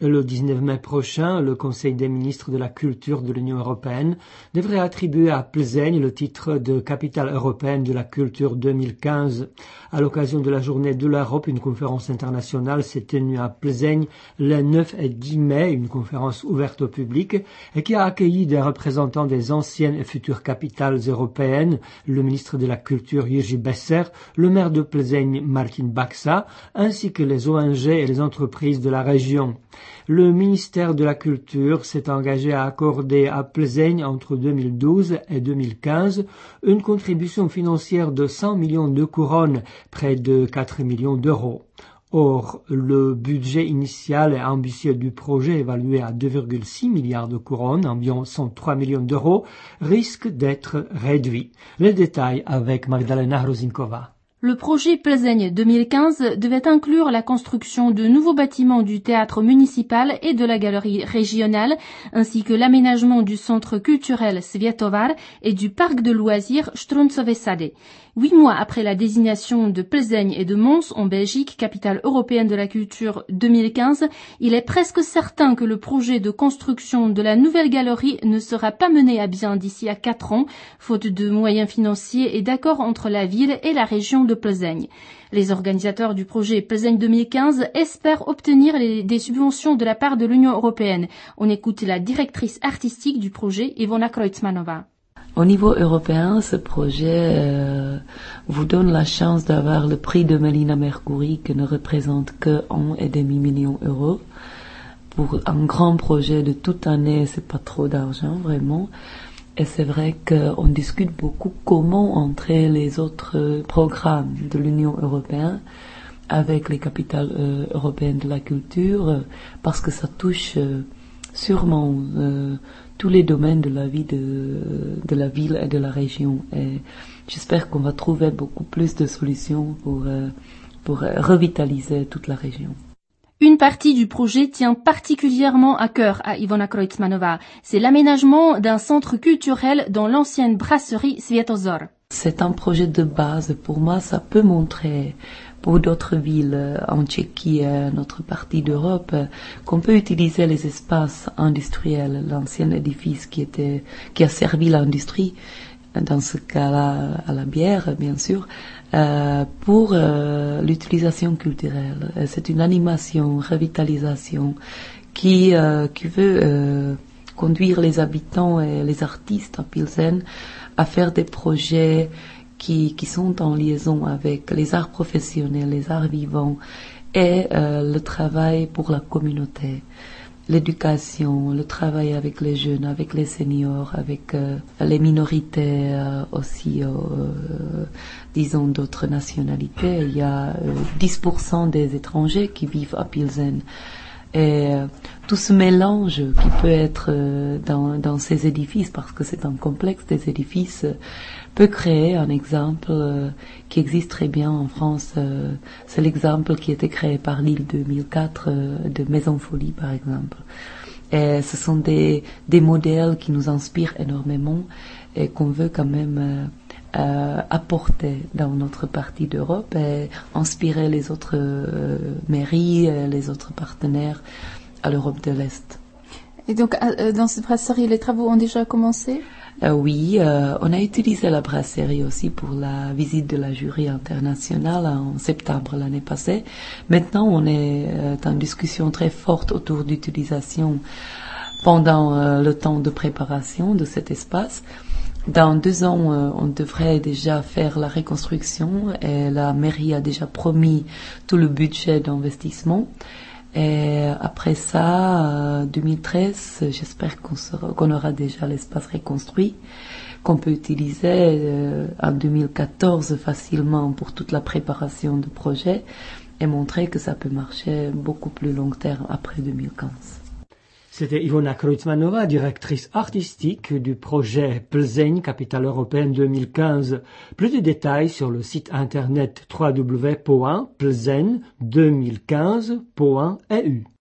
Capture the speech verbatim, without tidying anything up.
Le dix-neuf mai prochain, le Conseil des ministres de la Culture de l'Union européenne devrait attribuer à Plzeň le titre de capitale européenne de la culture deux mille quinze. À l'occasion de la Journée de l'Europe, une conférence internationale s'est tenue à Plzeň les neuf et dix mai, une conférence ouverte au public et qui a accueilli des représentants des anciennes et futures capitales européennes, le ministre de la Culture Jiří Besser, le maire de Plzeň Martin Baxa, ainsi que les O N G et les entreprises de la région. Le ministère de la Culture s'est engagé à accorder à Plzeň entre deux mille douze et deux mille quinze une contribution financière de cent millions de couronnes, près de quatre millions d'euros. Or, le budget initial et ambitieux du projet, évalué à deux virgule six milliards de couronnes, environ cent trois millions d'euros, risque d'être réduit. Les détails avec Magdalena Hruzinkova. Le projet Plzeň deux mille quinze devait inclure la construction de nouveaux bâtiments du théâtre municipal et de la galerie régionale, ainsi que l'aménagement du centre culturel Světovar et du parc de loisirs Strunzové sady. Huit mois après la désignation de Plzeň et de Mons en Belgique, capitale européenne de la culture deux mille quinze, il est presque certain que le projet de construction de la nouvelle galerie ne sera pas mené à bien d'ici à quatre ans, faute de moyens financiers et d'accord entre la ville et la région de Plzeň. Les organisateurs du projet Plzeň deux mille quinze espèrent obtenir les, des subventions de la part de l'Union européenne. On écoute la directrice artistique du projet, Ivona Kreutzmanova. Au niveau européen, ce projet euh, vous donne la chance d'avoir le prix de Melina Mercouri qui ne représente que un et demi million d'euros. Pour un grand projet de toute année, c'est pas trop d'argent vraiment. Et c'est vrai qu'on discute beaucoup comment entrer les autres programmes de l'Union européenne avec les capitales euh, européennes de la culture, euh, parce que ça touche euh, sûrement euh, tous les domaines de la vie de, de la ville et de la région. Et j'espère qu'on va trouver beaucoup plus de solutions pour, euh, pour revitaliser toute la région. Une partie du projet tient particulièrement à cœur à Ivona Kreutzmanova. C'est l'aménagement d'un centre culturel dans l'ancienne brasserie Světozor. C'est un projet de base. Pour moi, ça peut montrer pour d'autres villes en Tchéquie et notre partie d'Europe qu'on peut utiliser les espaces industriels, l'ancien édifice qui était, qui a servi l'industrie, dans ce cas-là à la bière, bien sûr, euh, pour euh, l'utilisation culturelle. C'est une animation, revitalisation qui, euh, qui veut euh, conduire les habitants et les artistes à Plzeň à faire des projets qui, qui sont en liaison avec les arts professionnels, les arts vivants et euh, le travail pour la communauté. L'éducation, le travail avec les jeunes, avec les seniors, avec euh, les minorités euh, aussi, euh, disons d'autres nationalités. Il y a euh, dix pour cent des étrangers qui vivent à Plzeň. Et euh, tout ce mélange qui peut être euh, dans, dans ces édifices, parce que c'est un complexe des édifices, euh, peut créer un exemple euh, qui existe très bien en France. Euh, c'est l'exemple qui a été créé par Lille deux mille quatre euh, de Maison Folie, par exemple. Et ce sont des, des modèles qui nous inspirent énormément et qu'on veut quand même euh, euh, apporter dans notre partie d'Europe et inspirer les autres euh, mairies, les autres partenaires à l'Europe de l'Est. Et donc, euh, dans cette brasserie, les travaux ont déjà commencé ? Euh, oui, euh, on a utilisé la brasserie aussi pour la visite de la jury internationale en septembre l'année passée. Maintenant, on est euh, en discussion très forte autour d'utilisation pendant euh, le temps de préparation de cet espace. Dans deux ans, euh, on devrait déjà faire la reconstruction et la mairie a déjà promis tout le budget d'investissement. Et après ça, euh, deux mille treize, j'espère qu'on, sera, qu'on aura déjà l'espace reconstruit, qu'on peut utiliser euh, en deux mille quatorze facilement pour toute la préparation du projet et montrer que ça peut marcher beaucoup plus long terme après deux mille quinze. C'était Ivona Kreutzmanova, directrice artistique du projet Plzeň, capitale européenne deux mille quinze. Plus de détails sur le site internet w w w point plzeň deux mille quinze point e u.